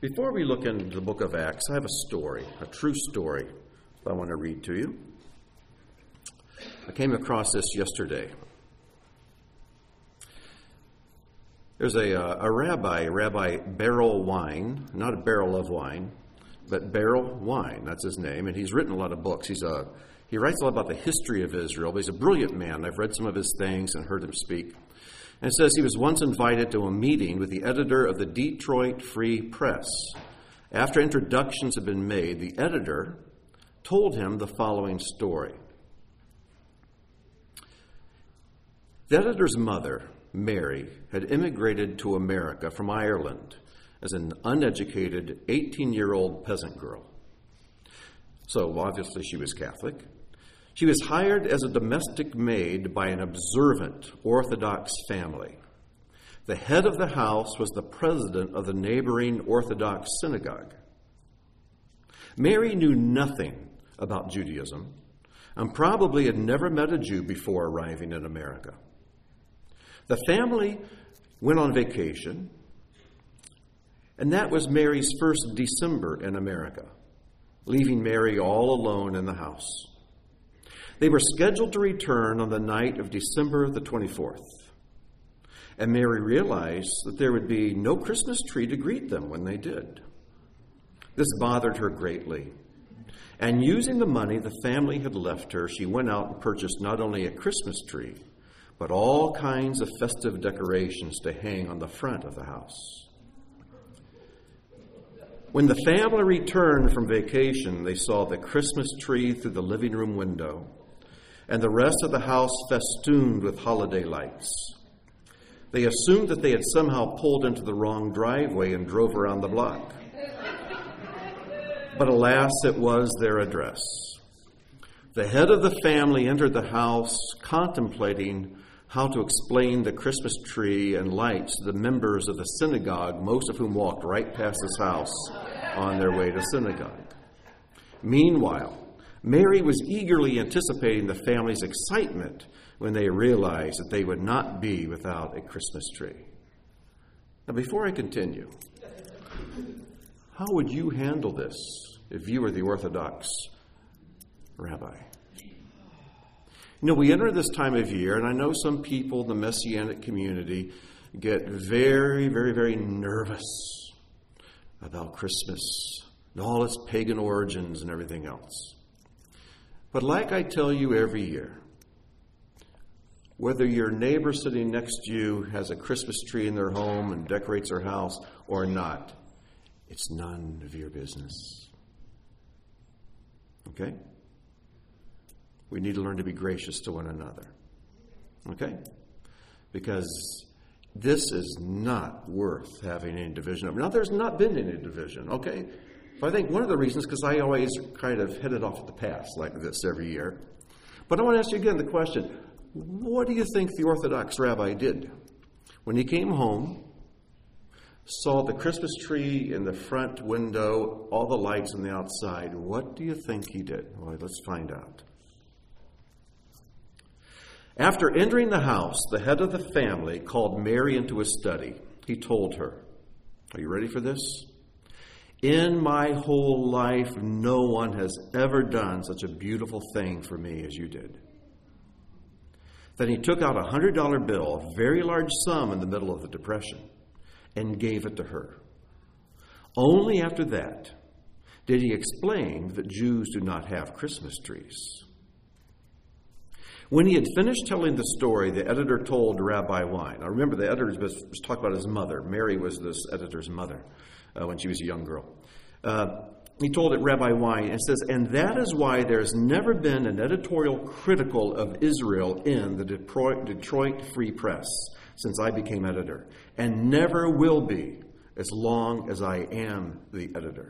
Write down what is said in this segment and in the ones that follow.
Before we look into the book of Acts, I have a story, a true story that I want to read to you. I came across this yesterday. There's a rabbi, Rabbi Beryl Wine, not a barrel of wine, but Beryl Wine, that's his name, and he's written a lot of books. He writes a lot about the history of Israel, but he's a brilliant man. I've read some of his things and heard him speak. And it says he was once invited to a meeting with the editor of the Detroit Free Press. After introductions had been made, the editor told him the following story. The editor's mother, Mary, had immigrated to America from Ireland as an uneducated 18-year-old peasant girl. So obviously she was Catholic. She was hired as a domestic maid by an observant Orthodox family. The head of the house was the president of the neighboring Orthodox synagogue. Mary knew nothing about Judaism and probably had never met a Jew before arriving in America. The family went on vacation, and that was Mary's first December in America, leaving Mary all alone in the house. They were scheduled to return on the night of December the 24th, and Mary realized that there would be no Christmas tree to greet them when they did. This bothered her greatly, and using the money the family had left her, she went out and purchased not only a Christmas tree, but all kinds of festive decorations to hang on the front of the house. When the family returned from vacation, they saw the Christmas tree through the living room window and the rest of the house festooned with holiday lights. They assumed that they had somehow pulled into the wrong driveway and drove around the block. But alas, it was their address. The head of the family entered the house contemplating how to explain the Christmas tree and lights to the members of the synagogue, most of whom walked right past his house on their way to synagogue. Meanwhile, Mary was eagerly anticipating the family's excitement when they realized that they would not be without a Christmas tree. Now, before I continue, how would you handle this if you were the Orthodox rabbi? You know, we enter this time of year, and I know some people in the Messianic community get very, very, very nervous about Christmas and all its pagan origins and everything else. But like I tell you every year, whether your neighbor sitting next to you has a Christmas tree in their home and decorates their house or not, it's none of your business. Okay? We need to learn to be gracious to one another. Okay? Because this is not worth having any division over. Now, there's not been any division, okay? But I think one of the reasons, because I always kind of head it off at the pass like this every year. But I want to ask you again the question, what do you think the Orthodox rabbi did? When he came home, saw the Christmas tree in the front window, all the lights on the outside, what do you think he did? Well, let's find out. After entering the house, the head of the family called Mary into his study. He told her, are you ready for this? In my whole life, no one has ever done such a beautiful thing for me as you did. Then he took out a $100 bill, a very large sum in the middle of the Depression, and gave it to her. Only after that did he explain that Jews do not have Christmas trees. When he had finished telling the story, the editor told Rabbi Wine. Now remember, the editor was talking about his mother. Mary was this editor's mother when she was a young girl. He told it Rabbi Wine and says, and that is why there's never been an editorial critical of Israel in the Detroit Free Press since I became editor, and never will be as long as I am the editor.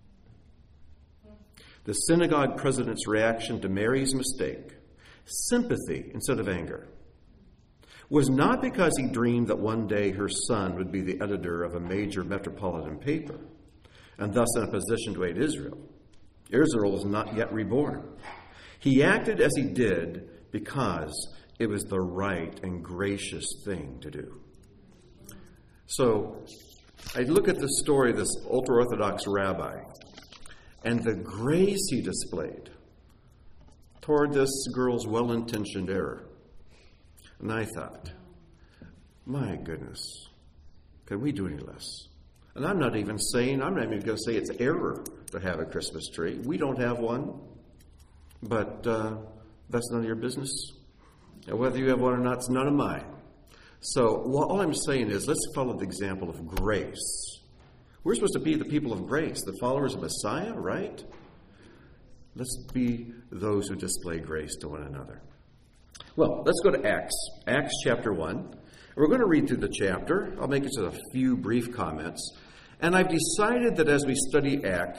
The synagogue president's reaction to Mary's mistake, sympathy instead of anger, was not because he dreamed that one day her son would be the editor of a major metropolitan paper and thus in a position to aid Israel. Israel was not yet reborn. He acted as he did because it was the right and gracious thing to do. So, I look at the story of this ultra-Orthodox rabbi and the grace he displayed toward this girl's well-intentioned error. And I thought, my goodness, can we do any less? And I'm not even going to say it's error to have a Christmas tree. We don't have one, but that's none of your business. And whether you have one or not, it's none of mine. So all I'm saying is, let's follow the example of grace. We're supposed to be the people of grace, the followers of Messiah, right? Let's be those who display grace to one another. Well, let's go to Acts chapter 1. We're going to read through the chapter. I'll make just a few brief comments. And I've decided that as we study Acts,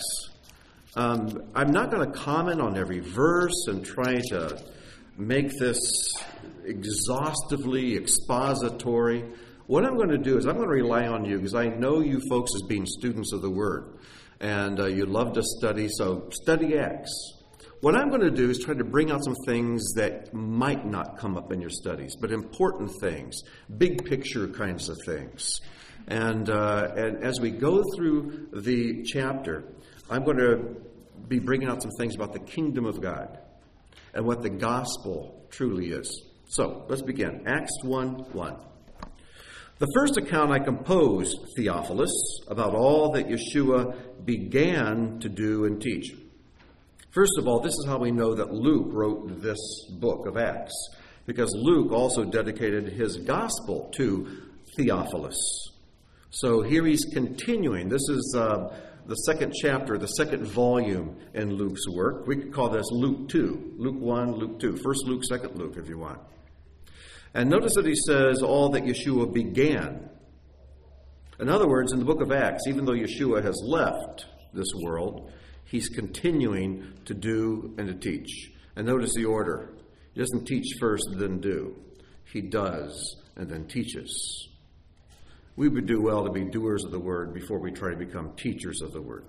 I'm not going to comment on every verse and try to make this exhaustively expository. What I'm going to do is I'm going to rely on you, because I know you folks as being students of the Word. And you love to study, so study Acts. What I'm going to do is try to bring out some things that might not come up in your studies, but important things, big picture kinds of things. And as we go through the chapter, I'm going to be bringing out some things about the kingdom of God and what the gospel truly is. So let's begin. Acts 1:1. The first account I composed, Theophilus, about all that Yeshua began to do and teach. First of all, this is how we know that Luke wrote this book of Acts, because Luke also dedicated his gospel to Theophilus. So here he's continuing. This is the second chapter, the second volume in Luke's work. We could call this Luke 2, Luke 1, Luke 2, first Luke, second Luke, if you want. And notice that he says all that Yeshua began. In other words, in the book of Acts, even though Yeshua has left this world, he's continuing to do and to teach. And notice the order. He doesn't teach first and then do. He does and then teaches. We would do well to be doers of the word before we try to become teachers of the word.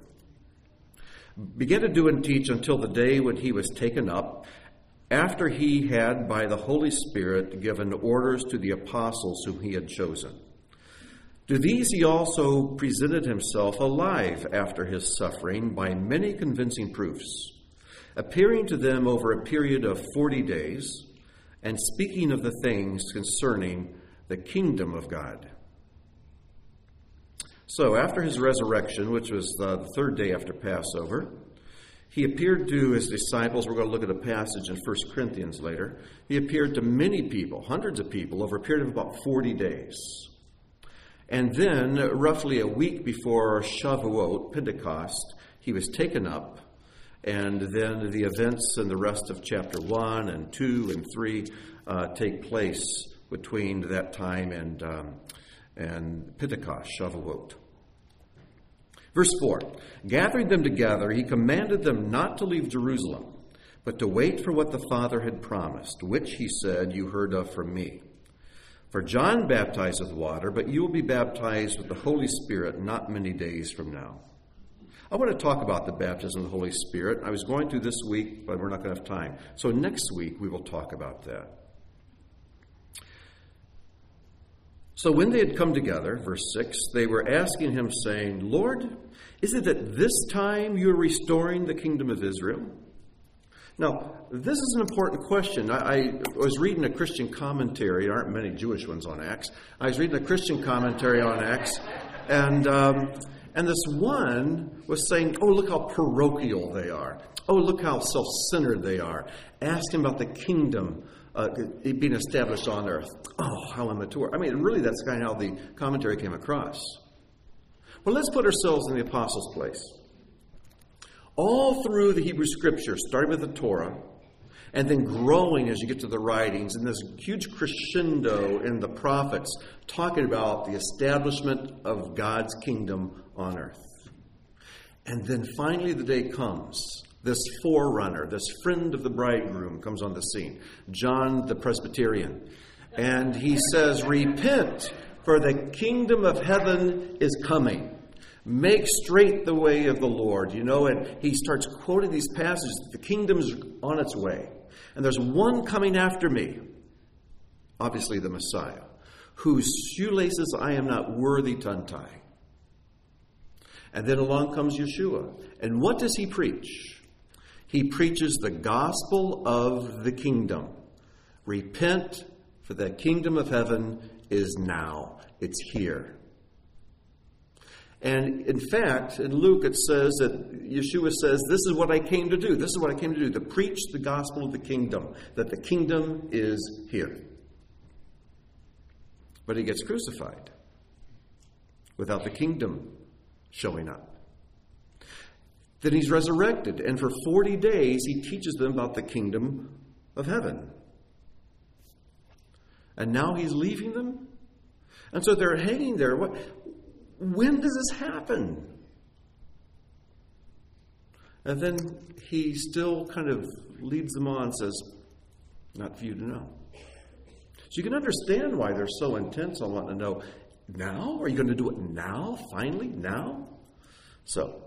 Began to do and teach until the day when he was taken up, after he had, by the Holy Spirit, given orders to the apostles whom he had chosen. To these he also presented himself alive after his suffering by many convincing proofs, appearing to them over a period of 40 days, and speaking of the things concerning the kingdom of God. So after his resurrection, which was the third day after Passover, he appeared to his disciples. We're going to look at a passage in 1 Corinthians later. He appeared to many people, hundreds of people, over a period of about 40 days. And then, roughly a week before Shavuot, Pentecost, he was taken up. And then the events in the rest of chapter 1 and 2 and 3 take place between that time and Pentecost, Shavuot. Verse 4, gathering them together, he commanded them not to leave Jerusalem, but to wait for what the Father had promised, which, he said, you heard of from me. For John baptized with water, but you will be baptized with the Holy Spirit not many days from now. I want to talk about the baptism of the Holy Spirit. I was going to this week, but we're not going to have time. So next week we will talk about that. So when they had come together, verse 6, they were asking him, saying, Lord, is it at this time you are restoring the kingdom of Israel? Now, this is an important question. I was reading a Christian commentary. There aren't many Jewish ones on Acts. I was reading a Christian commentary on Acts, and this one was saying, oh, look how parochial they are. Oh, look how self-centered they are. Asking about the kingdom being established on earth. Oh, how immature. I mean, really, that's kind of how the commentary came across. Well, let's put ourselves in the apostles' place. All through the Hebrew Scriptures, starting with the Torah, and then growing as you get to the writings, and this huge crescendo in the prophets, talking about the establishment of God's kingdom on earth. And then finally the day comes. This forerunner, this friend of the bridegroom comes on the scene, John the Presbyterian. And he says, repent, for the kingdom of heaven is coming. Make straight the way of the Lord. You know, and he starts quoting these passages. The kingdom's on its way. And there's one coming after me, obviously the Messiah, whose shoelaces I am not worthy to untie. And then along comes Yeshua. And what does he preach? He preaches the gospel of the kingdom. Repent, for the kingdom of heaven is now. It's here. And in fact, in Luke it says that Yeshua says, this is what I came to do. This is what I came to do, to preach the gospel of the kingdom, that the kingdom is here. But he gets crucified without the kingdom showing up. Then he's resurrected, and for 40 days he teaches them about the kingdom of heaven. And now he's leaving them? And so they're hanging there. When does this happen? And then he still kind of leads them on and says, not for you to know. So you can understand why they're so intense on wanting to know, now? Are you going to do it now? Finally? Now? So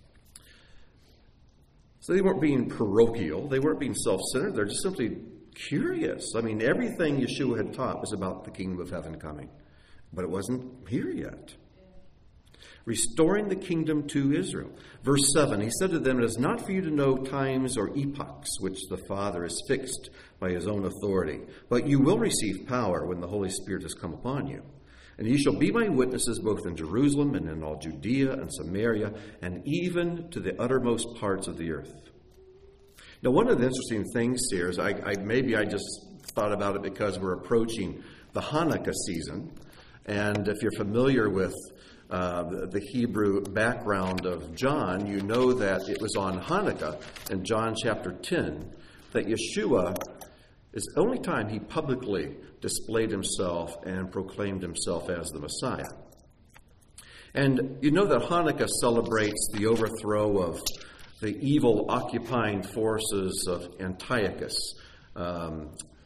they weren't being parochial. They weren't being self-centered. They're just simply curious. I mean, everything Yeshua had taught was about the kingdom of heaven coming. But it wasn't here yet. Restoring the kingdom to Israel. Verse 7, he said to them, it is not for you to know times or epochs which the Father has fixed by his own authority, but you will receive power when the Holy Spirit has come upon you. And you shall be my witnesses both in Jerusalem and in all Judea and Samaria and even to the uttermost parts of the earth. Now, one of the interesting things here is maybe I just thought about it because we're approaching the Hanukkah season. And if you're familiar with the Hebrew background of John, you know that it was on Hanukkah in John chapter 10 that Yeshua is the only time he publicly displayed himself and proclaimed himself as the Messiah. And you know that Hanukkah celebrates the overthrow of the evil occupying forces of Antiochus. I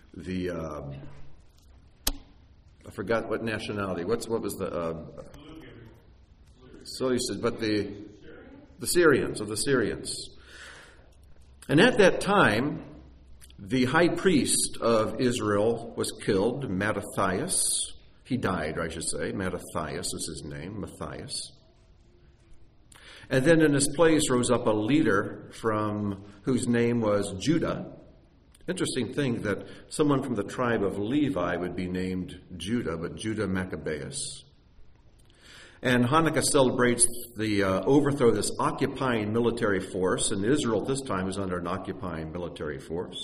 forgot what nationality. What was the... So he said, but the Syrians, of the Syrians. And at that time, the high priest of Israel was killed, Mattathias. He died, I should say. Mattathias is his name, Matthias. And then in his place rose up a leader from whose name was Judah. Interesting thing that someone from the tribe of Levi would be named Judah, but Judah Maccabeus. And Hanukkah celebrates the overthrow of this occupying military force, and Israel at this time is under an occupying military force.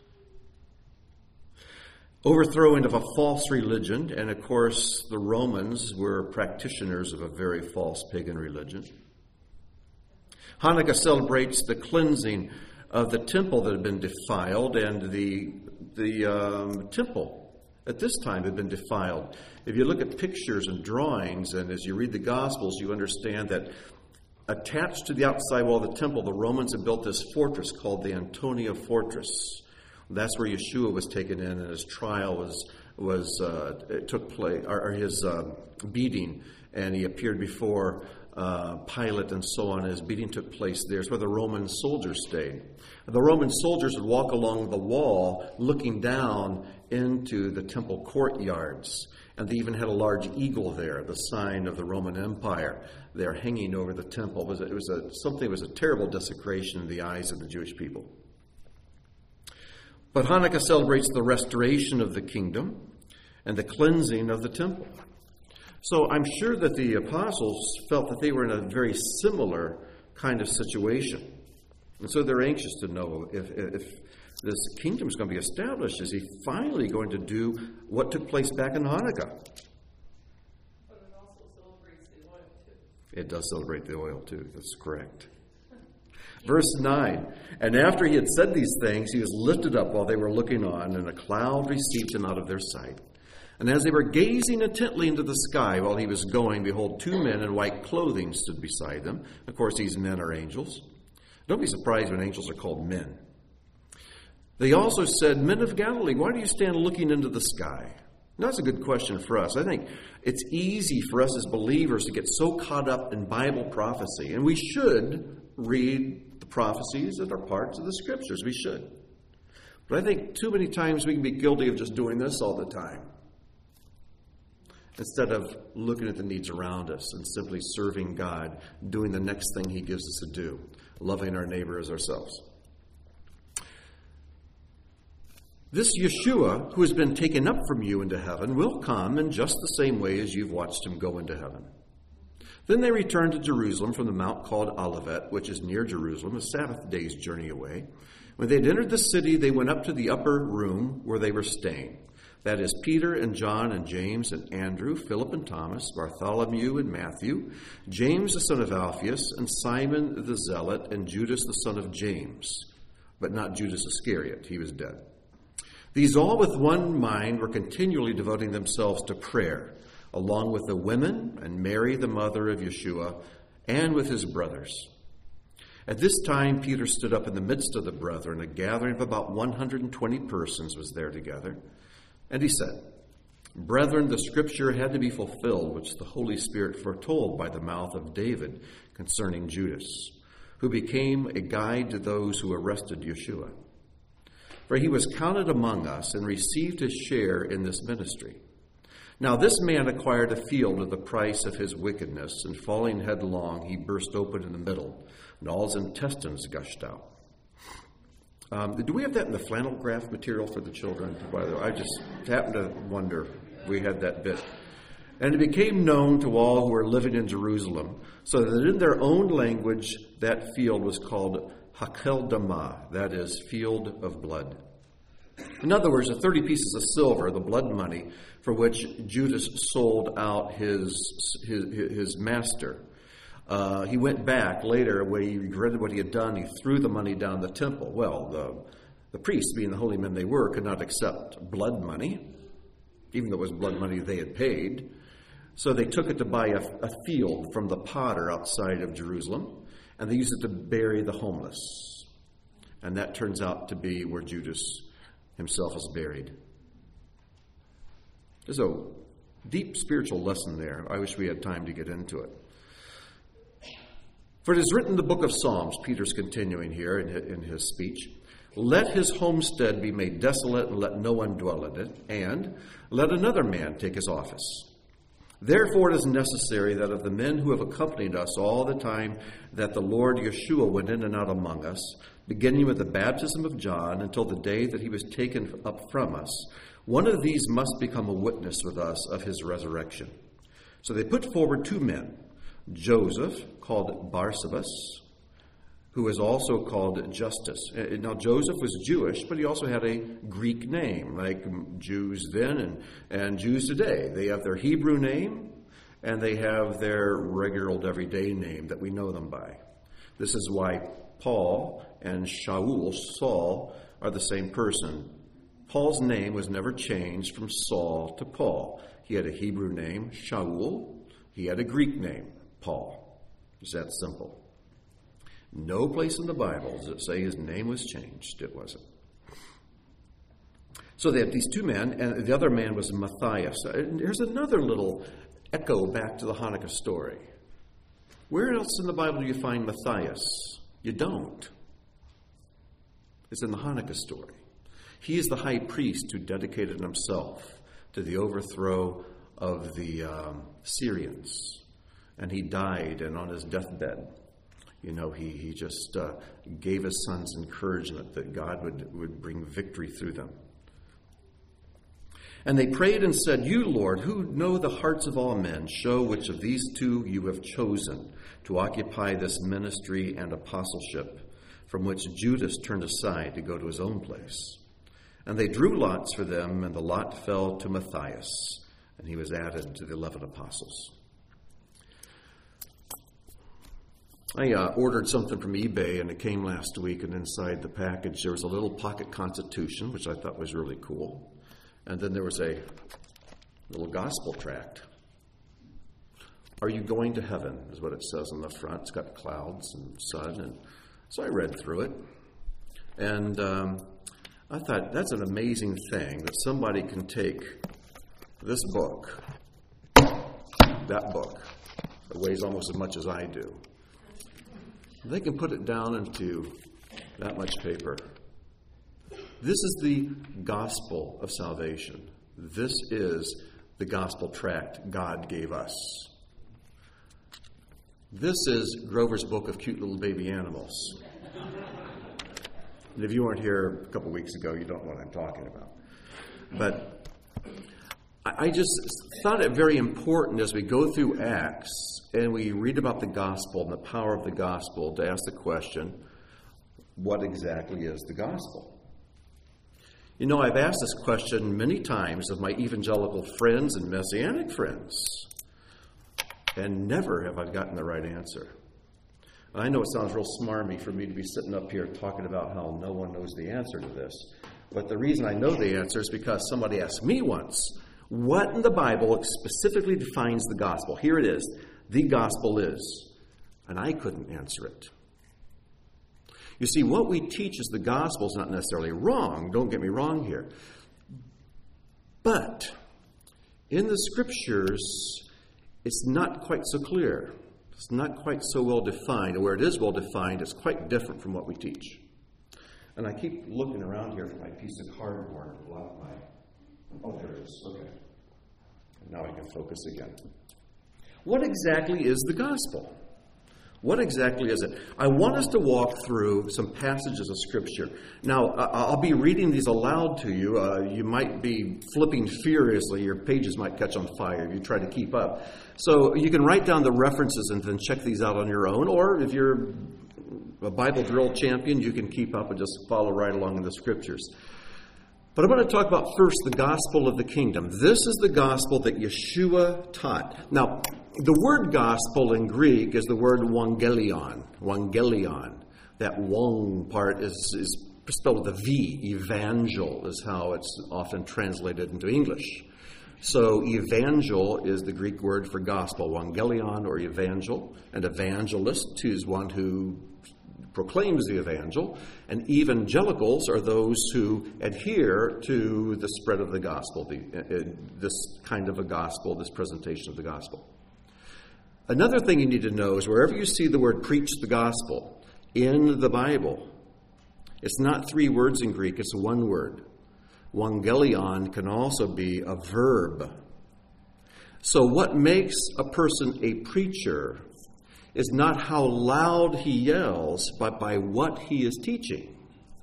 Overthrowing of a false religion, and of course the Romans were practitioners of a very false pagan religion. Hanukkah celebrates the cleansing of the temple that had been defiled, and the temple at this time had been defiled. If you look at pictures and drawings, and as you read the Gospels, you understand that attached to the outside wall of the temple, the Romans had built this fortress called the Antonia Fortress. That's where Yeshua was taken in, and his trial took place, or his beating, and he appeared before Pilate and so on. His beating took place there. It's where the Roman soldiers stayed. The Roman soldiers would walk along the wall looking down into the temple courtyards. And they even had a large eagle there, the sign of the Roman Empire, there hanging over the temple. It was a terrible desecration in the eyes of the Jewish people. But Hanukkah celebrates the restoration of the kingdom and the cleansing of the temple. So I'm sure that the apostles felt that they were in a very similar kind of situation. And so they're anxious to know if this kingdom is going to be established. Is he finally going to do what took place back in Hanukkah? But it also celebrates the oil, too. It does celebrate the oil, too. That's correct. Verse 9, and after he had said these things, he was lifted up while they were looking on, and a cloud received him out of their sight. And as they were gazing intently into the sky while he was going, behold, two men in white clothing stood beside them. Of course, these men are angels. Don't be surprised when angels are called men. They also said, Men of Galilee, why do you stand looking into the sky? Now, that's a good question for us. I think it's easy for us as believers to get so caught up in Bible prophecy, and we should read the prophecies that are parts of the Scriptures. We should. But I think too many times we can be guilty of just doing this all the time. instead of looking at the needs around us and simply serving God, doing the next thing he gives us to do, loving our neighbor as ourselves. This Yeshua, who has been taken up from you into heaven, will come in just the same way as you've watched him go into heaven. Then they returned to Jerusalem from the mount called Olivet, which is near Jerusalem, a Sabbath day's journey away. When they had entered the city, they went up to the upper room where they were staying. That is Peter and John and James and Andrew, Philip and Thomas, Bartholomew and Matthew, James the son of Alphaeus, and Simon the Zealot, and Judas the son of James, but not Judas Iscariot. He was dead. These all with one mind were continually devoting themselves to prayer, along with the women and Mary, the mother of Yeshua, and with his brothers. At this time, Peter stood up in the midst of the brethren. A gathering of about 120 persons was there together. And he said, "Brethren, the scripture had to be fulfilled, which the Holy Spirit foretold by the mouth of David concerning Judas, who became a guide to those who arrested Yeshua. For he was counted among us and received his share in this ministry. Now this man acquired a field at the price of his wickedness, and falling headlong, he burst open in the middle, and all his intestines gushed out." Do we have that in the flannel graph material for the children? By the way, I just happened to wonder if we had that bit. "And it became known to all who were living in Jerusalem, so that in their own language that field was called Hakeldama, that is, field of blood. In other words, the 30 pieces of silver, the blood money, for which Judas sold out his master. He went back later when he regretted what he had done. He threw the money down the temple. Well, the priests, being the holy men they were, could not accept blood money, even though it was blood money they had paid. So they took it to buy a field from the potter outside of Jerusalem, and they used it to bury the homeless. And that turns out to be where Judas himself is buried. There's a deep spiritual lesson there. I wish we had time to get into it. "For it is written in the book of Psalms," Peter's continuing here in his speech, "Let his homestead be made desolate, and let no one dwell in it, and let another man take his office. Therefore it is necessary that of the men who have accompanied us all the time that the Lord Yeshua went in and out among us, beginning with the baptism of John until the day that he was taken up from us, one of these must become a witness with us of his resurrection." So they put forward 2 men, Joseph, called Barsabas, who is also called Justus. Now, Joseph was Jewish, but he also had a Greek name, like Jews then and Jews today. They have their Hebrew name, and they have their regular old everyday name that we know them by. This is why Paul and Saul are the same person. Paul's name was never changed from Saul to Paul. He had a Hebrew name, Shaul. He had a Greek name, Paul. It's that simple. No place in the Bible does it say his name was changed. It wasn't. So they have these 2 men, and the other man was Matthias. Here's another little echo back to the Hanukkah story. Where else in the Bible do you find Matthias? You don't. It's in the Hanukkah story. He is the high priest who dedicated himself to the overthrow of the Syrians. And he died, and on his deathbed, he just gave his sons encouragement that God would bring victory through them. "And they prayed and said, 'You, Lord, who know the hearts of all men, show which of these 2 you have chosen to occupy this ministry and apostleship, from which Judas turned aside to go to his own place.' And they drew lots for them, and the lot fell to Matthias, and he was added to the 11 apostles." I ordered something from eBay, and it came last week, and inside the package there was a little pocket constitution, which I thought was really cool. And then there was a little gospel tract. "Are you going to heaven?" is what it says on the front. It's got clouds and sun. And so I read through it. And I thought, that's an amazing thing that somebody can take this book, that book, that weighs almost as much as I do. They can put it down into that much paper. This is the gospel of salvation. This is the gospel tract God gave us. This is Grover's book of cute little baby animals. And if you weren't here a couple weeks ago, you don't know what I'm talking about. But I just thought it very important as we go through Acts and we read about the gospel and the power of the gospel to ask the question, what exactly is the gospel? You know, I've asked this question many times of my evangelical friends and Messianic friends, and never have I gotten the right answer. I know it sounds real smarmy for me to be sitting up here talking about how no one knows the answer to this, but the reason I know the answer is because somebody asked me once, what in the Bible specifically defines the gospel? Here it is. The gospel is. And I couldn't answer it. You see, what we teach as the gospel is not necessarily wrong. Don't get me wrong here. But in the scriptures, it's not quite so clear. It's not quite so well defined. And where it is well defined, it's quite different from what we teach. And I keep looking around here for my piece of cardboard to block my... Oh, there it is. Okay. Now I can focus again. What exactly is the gospel? What exactly is it? I want us to walk through some passages of Scripture. Now, I'll be reading these aloud to you. You might be flipping furiously. Your pages might catch on fire if you try to keep up. So you can write down the references and then check these out on your own. Or if you're a Bible drill champion, you can keep up and just follow right along in the Scriptures. But I want to talk about first the gospel of the kingdom. This is the gospel that Yeshua taught. Now, the word gospel in Greek is the word wangelion. Wangelion. That wong part is spelled with a V. Evangel is how it's often translated into English. So evangel is the Greek word for gospel. Wangelion or evangel. And evangelist is one who proclaims the evangel, and evangelicals are those who adhere to the spread of the gospel, this kind of a gospel, this presentation of the gospel. Another thing you need to know is wherever you see the word preach the gospel in the Bible, it's not 3 words in Greek, it's 1 word. Wangelion can also be a verb. So what makes a person a preacher is not how loud he yells, but by what he is teaching.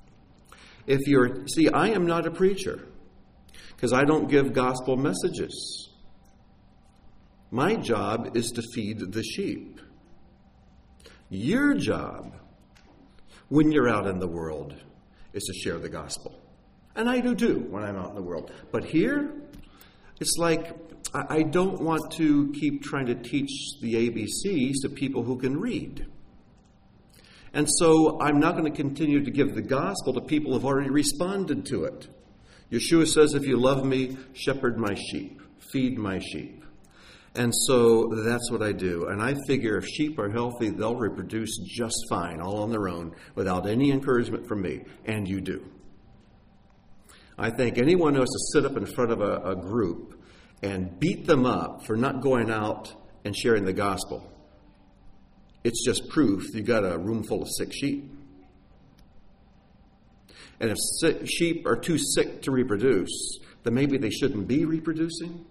I am not a preacher because I don't give gospel messages. My job is to feed the sheep. Your job, when you're out in the world, is to share the gospel. And I do too when I'm out in the world. But here, it's like I don't want to keep trying to teach the ABCs to people who can read. And so I'm not going to continue to give the gospel to people who have already responded to it. Yeshua says, if you love me, shepherd my sheep, feed my sheep. And so that's what I do. And I figure if sheep are healthy, they'll reproduce just fine, all on their own, without any encouragement from me. And you do. I think anyone who has to sit up in front of a group and beat them up for not going out and sharing the gospel, it's just proof you've got a room full of sick sheep. And if sheep are too sick to reproduce, then maybe they shouldn't be reproducing.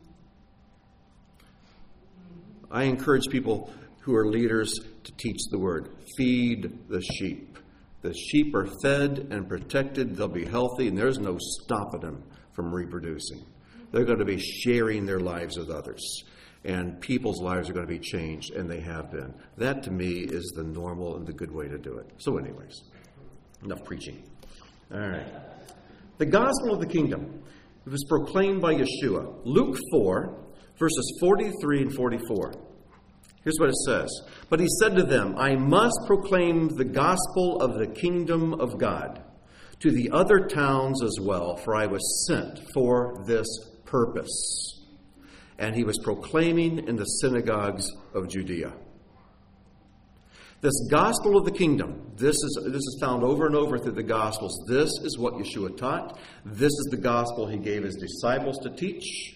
I encourage people who are leaders to teach the word. Feed the sheep. The sheep are fed and protected. They'll be healthy, and there's no stopping them from reproducing. They're going to be sharing their lives with others. And people's lives are going to be changed, and they have been. That, to me, is the normal and the good way to do it. So anyways, enough preaching. All right. The gospel of the kingdom. It was proclaimed by Yeshua. Luke 4, verses 43 and 44. Here's what it says. But he said to them, I must proclaim the gospel of the kingdom of God to the other towns as well, for I was sent for this purpose. And he was proclaiming in the synagogues of Judea. This gospel of the kingdom, this is found over and over through the Gospels. This is what Yeshua taught. This is the gospel he gave his disciples to teach.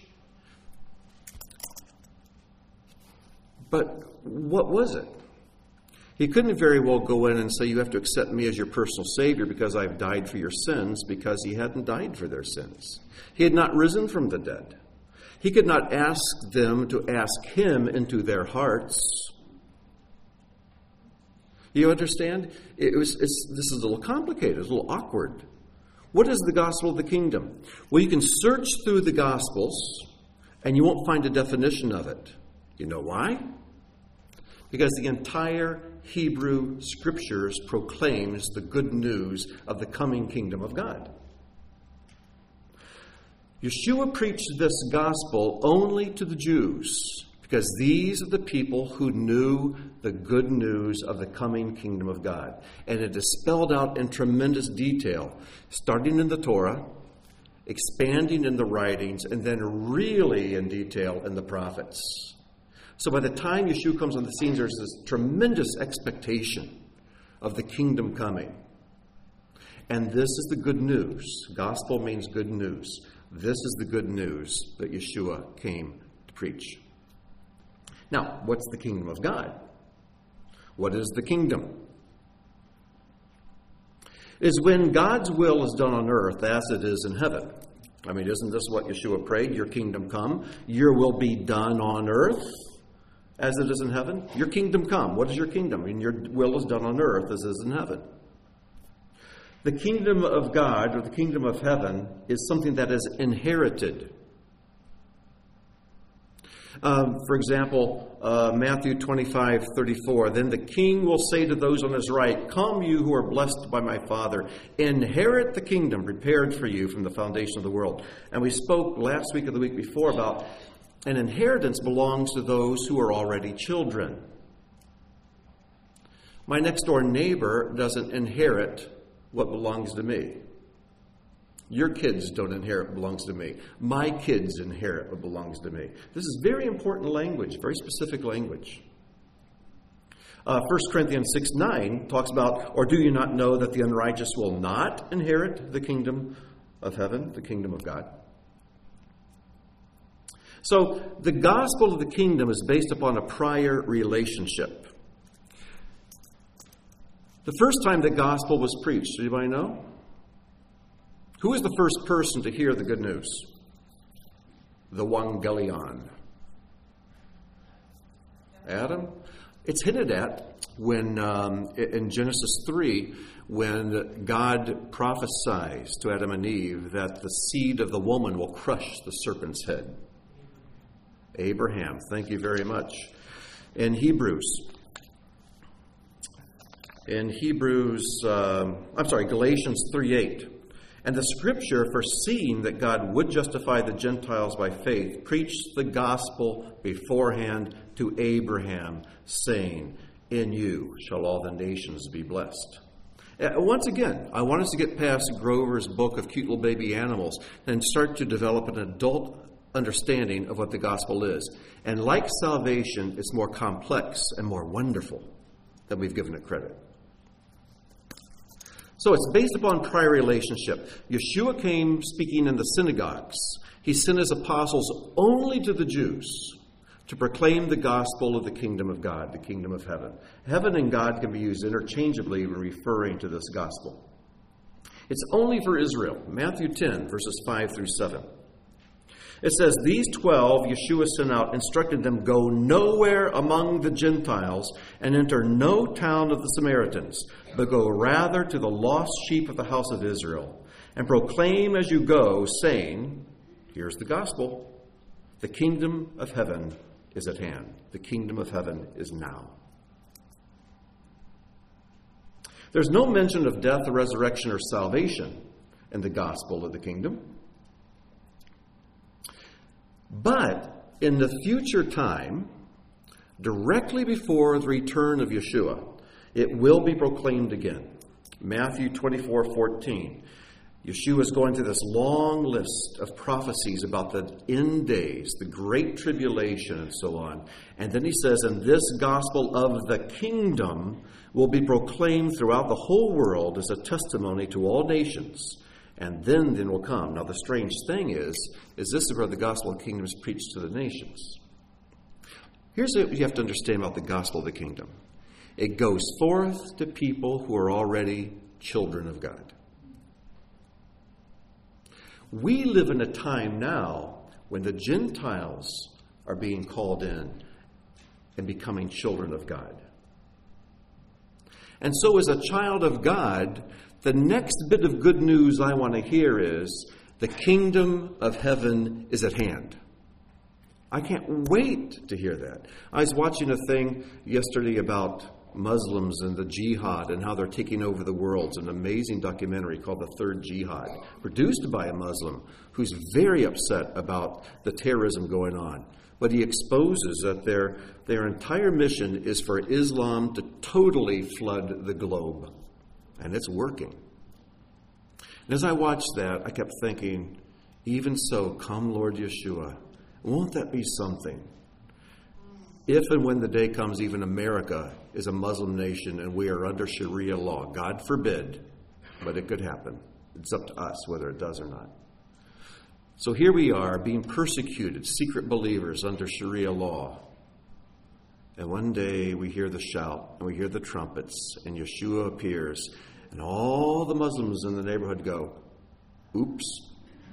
But what was it? He couldn't very well go in and say, you have to accept me as your personal Savior because I've died for your sins, because he hadn't died for their sins. He had not risen from the dead. He could not ask them to ask him into their hearts. You understand? This is a little complicated, it's a little awkward. What is the gospel of the kingdom? Well, you can search through the Gospels and you won't find a definition of it. You know why? Because the entire Hebrew Scriptures proclaims the good news of the coming kingdom of God. Yeshua preached this gospel only to the Jews because these are the people who knew the good news of the coming kingdom of God. And it is spelled out in tremendous detail, starting in the Torah, expanding in the writings, and then really in detail in the prophets. So by the time Yeshua comes on the scene, there's this tremendous expectation of the kingdom coming. And this is the good news. Gospel means good news. This is the good news that Yeshua came to preach. Now, what's the kingdom of God? What is the kingdom? It is when God's will is done on earth as it is in heaven. I mean, isn't this what Yeshua prayed? Your kingdom come, your will be done on earth as it is in heaven. Your kingdom come. What is your kingdom? I mean, your will is done on earth as it is in heaven. The kingdom of God, or the kingdom of heaven, is something that is inherited. For example, Matthew 25:34, then the king will say to those on his right, come you who are blessed by my Father, inherit the kingdom prepared for you from the foundation of the world. And we spoke last week or the week before about an inheritance belongs to those who are already children. My next door neighbor doesn't inherit what belongs to me. Your kids don't inherit what belongs to me. My kids inherit what belongs to me. This is very important language, very specific language. 1 Corinthians 6:9 talks about, or do you not know that the unrighteous will not inherit the kingdom of heaven, the kingdom of God? So the gospel of the kingdom is based upon a prior relationship. The first time the gospel was preached, does anybody know? Who was the first person to hear the good news? The Evangelion. Adam? It's hinted at when in Genesis 3, when God prophesies to Adam and Eve that the seed of the woman will crush the serpent's head. Abraham, thank you very much. In Hebrews, Galatians 3:8. And the scripture, foreseeing that God would justify the Gentiles by faith, preached the gospel beforehand to Abraham, saying, in you shall all the nations be blessed. Once again, I want us to get past Grover's book of cute little baby animals and start to develop an adult understanding of what the gospel is. And like salvation, it's more complex and more wonderful than we've given it credit. So it's based upon prior relationship. Yeshua came speaking in the synagogues. He sent his apostles only to the Jews to proclaim the gospel of the kingdom of God, the kingdom of heaven. Heaven and God can be used interchangeably when referring to this gospel. It's only for Israel. Matthew 10, verses 5 through 7. It says, these 12 Yeshua sent out, instructed them, go nowhere among the Gentiles and enter no town of the Samaritans, but go rather to the lost sheep of the house of Israel, and proclaim as you go, saying, here's the gospel, the kingdom of heaven is at hand. The kingdom of heaven is now. There's no mention of death or resurrection or salvation in the gospel of the kingdom. But in the future time, directly before the return of Yeshua, it will be proclaimed again. Matthew 24:14. Yeshua is going through this long list of prophecies about the end days, the great tribulation, and so on. And then he says, and this gospel of the kingdom will be proclaimed throughout the whole world as a testimony to all nations. And then will come. Now the strange thing is this is where the gospel of the kingdom is preached to the nations. Here's what you have to understand about the gospel of the kingdom. It goes forth to people who are already children of God. We live in a time now when the Gentiles are being called in and becoming children of God. And so as a child of God, the next bit of good news I want to hear is the kingdom of heaven is at hand. I can't wait to hear that. I was watching a thing yesterday about Muslims and the jihad and how they're taking over the world. It's an amazing documentary called The Third Jihad, produced by a Muslim who's very upset about the terrorism going on. But he exposes that their entire mission is for Islam to totally flood the globe. And it's working. And as I watched that, I kept thinking, even so, come Lord Yeshua. Won't that be something? If and when the day comes, even America is a Muslim nation and we are under Sharia law. God forbid, but it could happen. It's up to us whether it does or not. So here we are being persecuted, secret believers under Sharia law. And one day we hear the shout and we hear the trumpets and Yeshua appears and all the Muslims in the neighborhood go, oops.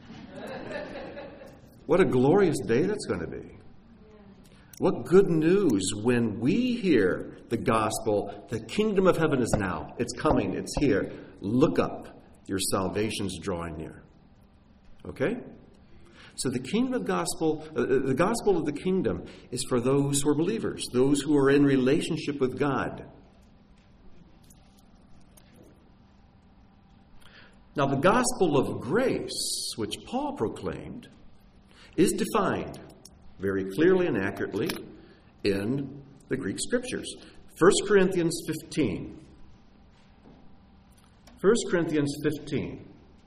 What a glorious day that's going to be. What good news when we hear the gospel, the kingdom of heaven is now. It's coming. It's here. Look up. Your salvation's drawing near. Okay? So the kingdom of gospel, the gospel of the kingdom is for those who are believers, those who are in relationship with God. Now the gospel of grace, which Paul proclaimed, is defined very clearly and accurately in the Greek scriptures. 1 Corinthians 15. 1 Corinthians 15.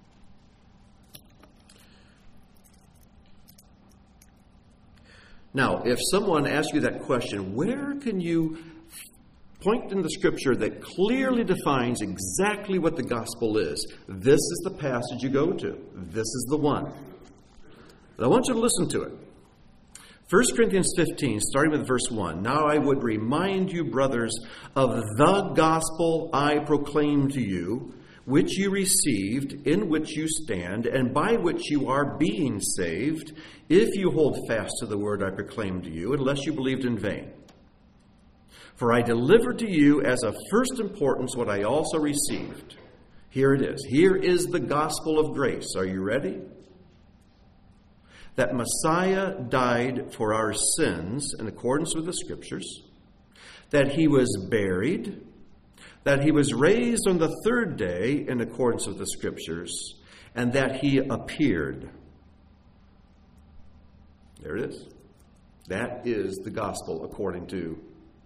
Now, if someone asks you that question, where can you point in the scripture that clearly defines exactly what the gospel is? This is the passage you go to. This is the one. But I want you to listen to it. 1 Corinthians 15, starting with verse 1. Now I would remind you, brothers, of the gospel I proclaimed to you, which you received, in which you stand, and by which you are being saved, if you hold fast to the word I proclaimed to you, unless you believed in vain. For I delivered to you as of first importance what I also received. Here it is. Here is the gospel of grace. Are you ready? That Messiah died for our sins in accordance with the Scriptures, that he was buried, that he was raised on the third day in accordance with the Scriptures, and that he appeared. There it is. That is the gospel according to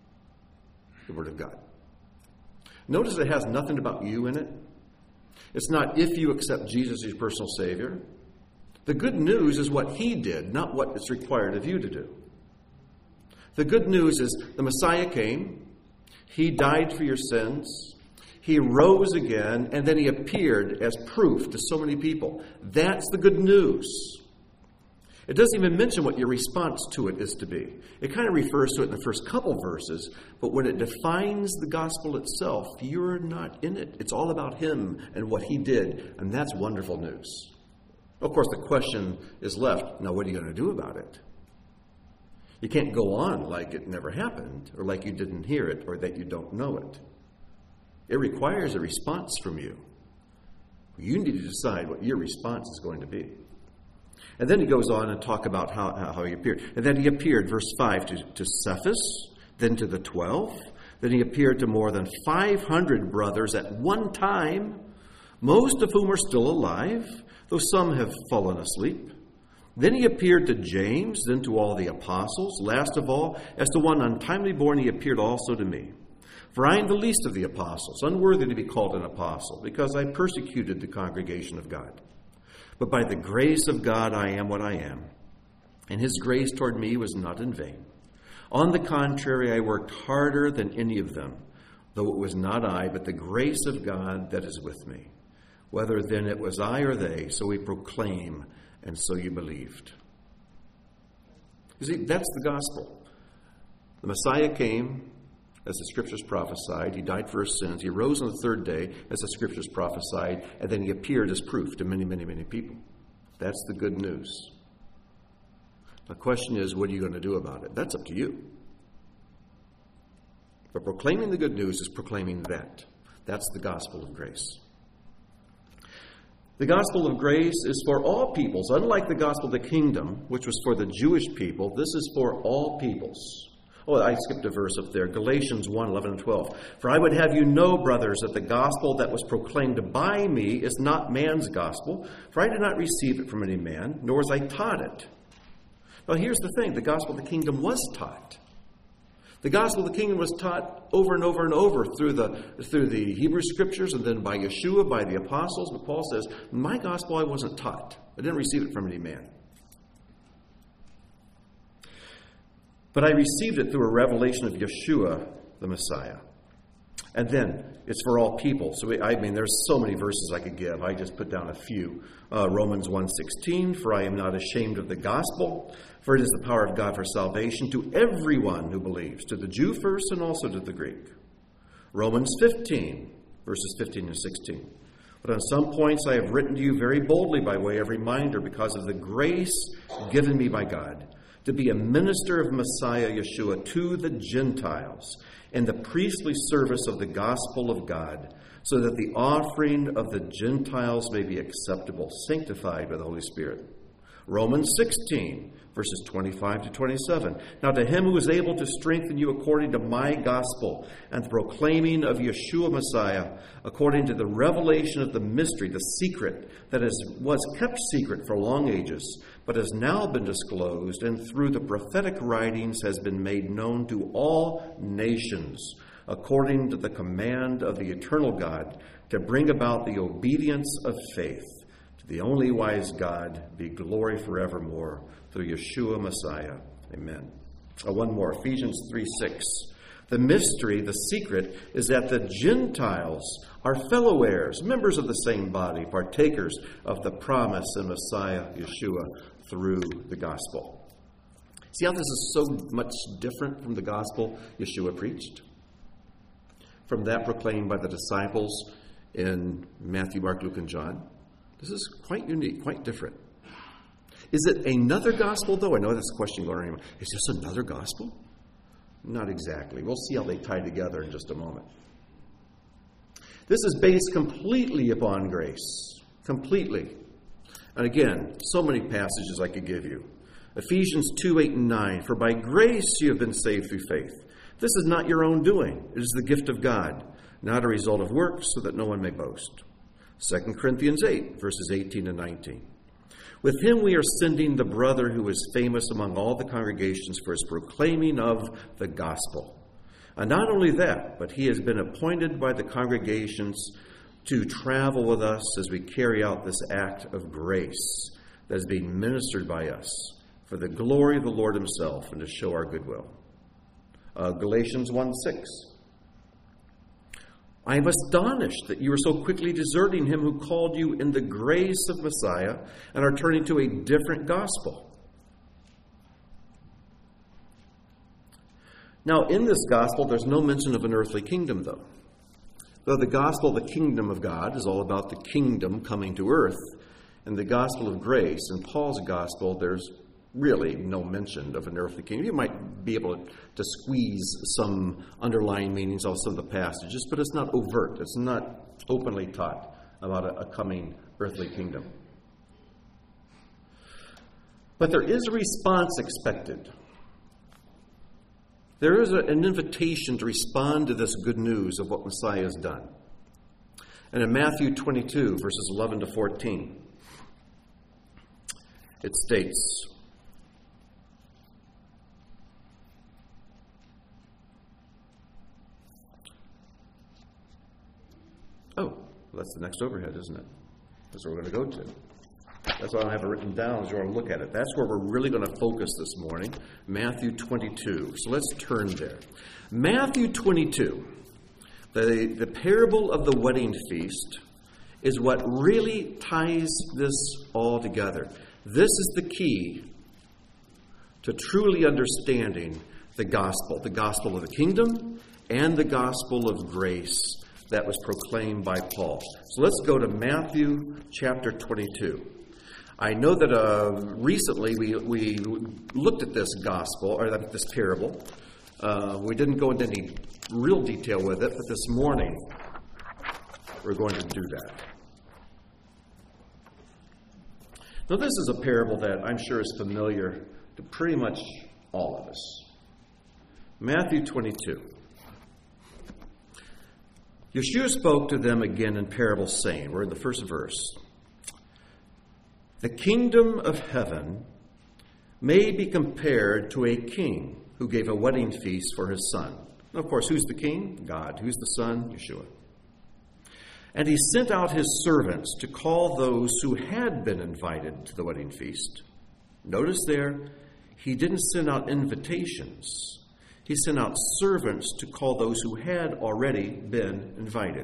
the Word of God. Notice it has nothing about you in it. It's not if you accept Jesus as your personal Savior. The good news is what he did, not what is required of you to do. The good news is the Messiah came, he died for your sins, he rose again, and then he appeared as proof to so many people. That's the good news. It doesn't even mention what your response to it is to be. It kind of refers to it in the first couple verses, but when it defines the gospel itself, you're not in it. It's all about him and what he did, and that's wonderful news. Of course, the question is left, now what are you going to do about it? You can't go on like it never happened, or like you didn't hear it, or that you don't know it. It requires a response from you. You need to decide what your response is going to be. And then he goes on and talk about how he appeared. And then he appeared, verse 5, to Cephas, then to the 12. Then he appeared to more than 500 brothers at one time, most of whom are still alive, though some have fallen asleep. Then he appeared to James, then to all the apostles. Last of all, as to one untimely born, he appeared also to me. For I am the least of the apostles, unworthy to be called an apostle, because I persecuted the congregation of God. But by the grace of God I am what I am, and his grace toward me was not in vain. On the contrary, I worked harder than any of them, though it was not I, but the grace of God that is with me. Whether then it was I or they, so we proclaim, and so you believed. You see, that's the gospel. The Messiah came, as the Scriptures prophesied. He died for his sins. He rose on the third day, as the Scriptures prophesied, and then he appeared as proof to many, many, many people. That's the good news. The question is, what are you going to do about it? That's up to you. But proclaiming the good news is proclaiming that. That's the gospel of grace. The gospel of grace is for all peoples. Unlike the gospel of the kingdom, which was for the Jewish people, this is for all peoples. Oh, I skipped a verse up there. Galatians 1, 11 and 12. For I would have you know, brothers, that the gospel that was proclaimed by me is not man's gospel. For I did not receive it from any man, nor was I taught it. Now here's the thing. The gospel of the kingdom was taught. The gospel of the kingdom was taught over and over and over through the Hebrew scriptures and then by Yeshua, by the apostles. But Paul says, my gospel I wasn't taught. I didn't receive it from any man. But I received it through a revelation of Yeshua, the Messiah. And then it's for all people. So there's so many verses I could give. I just put down a few. Romans 1:16, for I am not ashamed of the gospel, for it is the power of God for salvation to everyone who believes, to the Jew first and also to the Greek. Romans 15, verses 15 and 16. But on some points I have written to you very boldly by way of reminder, because of the grace given me by God, to be a minister of Messiah Yeshua to the Gentiles, in the priestly service of the gospel of God, so that the offering of the Gentiles may be acceptable, sanctified by the Holy Spirit. Romans 16, verses 25 to 27. Now to him who is able to strengthen you according to my gospel and the proclaiming of Yeshua Messiah, according to the revelation of the mystery, the secret that was kept secret for long ages, but has now been disclosed, and through the prophetic writings has been made known to all nations, according to the command of the eternal God, to bring about the obedience of faith. To the only wise God be glory forevermore, through Yeshua Messiah. Amen. One more, Ephesians 3:6. The mystery, the secret, is that the Gentiles are fellow heirs, members of the same body, partakers of the promise in Messiah Yeshua through the gospel. See how this is so much different from the gospel Yeshua preached? From that proclaimed by the disciples in Matthew, Mark, Luke, and John. This is quite unique, quite different. Is it another gospel, though? I know that's a question you're learning. Is this another gospel? Not exactly. We'll see how they tie together in just a moment. This is based completely upon grace. Completely. And again, so many passages I could give you. Ephesians 2, 8, and 9. For by grace you have been saved through faith. This is not your own doing. It is the gift of God, not a result of works, so that no one may boast. 2 Corinthians 8, verses 18 and 19. With him we are sending the brother who is famous among all the congregations for his proclaiming of the gospel. And not only that, but he has been appointed by the congregations to travel with us as we carry out this act of grace that is being ministered by us for the glory of the Lord himself and to show our goodwill. Galatians 1:6. I am astonished that you are so quickly deserting him who called you in the grace of Messiah and are turning to a different gospel. Now, in this gospel, there's no mention of an earthly kingdom, though. Though the gospel of the kingdom of God is all about the kingdom coming to earth, in the gospel of grace, in Paul's gospel, there's really no mention of an earthly kingdom. You might be able to squeeze some underlying meanings out of some of the passages, but it's not overt. It's not openly taught about a coming earthly kingdom. But there is a response expected. There is an invitation to respond to this good news of what Messiah has done. And in Matthew 22, verses 11 to 14, it states, that's the next overhead, isn't it? That's where we're going to go to. That's why I don't have it written down, as you want to look at it. That's where we're really going to focus this morning, Matthew 22. So let's turn there. Matthew 22, the parable of the wedding feast, is what really ties this all together. This is the key to truly understanding the gospel of the kingdom and the gospel of grace that was proclaimed by Paul. So let's go to Matthew chapter 22. I know that recently we looked at this gospel, or this parable. We didn't go into any real detail with it, but this morning we're going to do that. Now, this is a parable that I'm sure is familiar to pretty much all of us. Matthew 22. Yeshua spoke to them again in parable, saying, we're in the first verse, "The kingdom of heaven may be compared to a king who gave a wedding feast for his son." Now, of course, who's the king? God. Who's the son? Yeshua. "And he sent out his servants to call those who had been invited to the wedding feast." Notice there, he didn't send out invitations. He sent out servants to call those who had already been invited.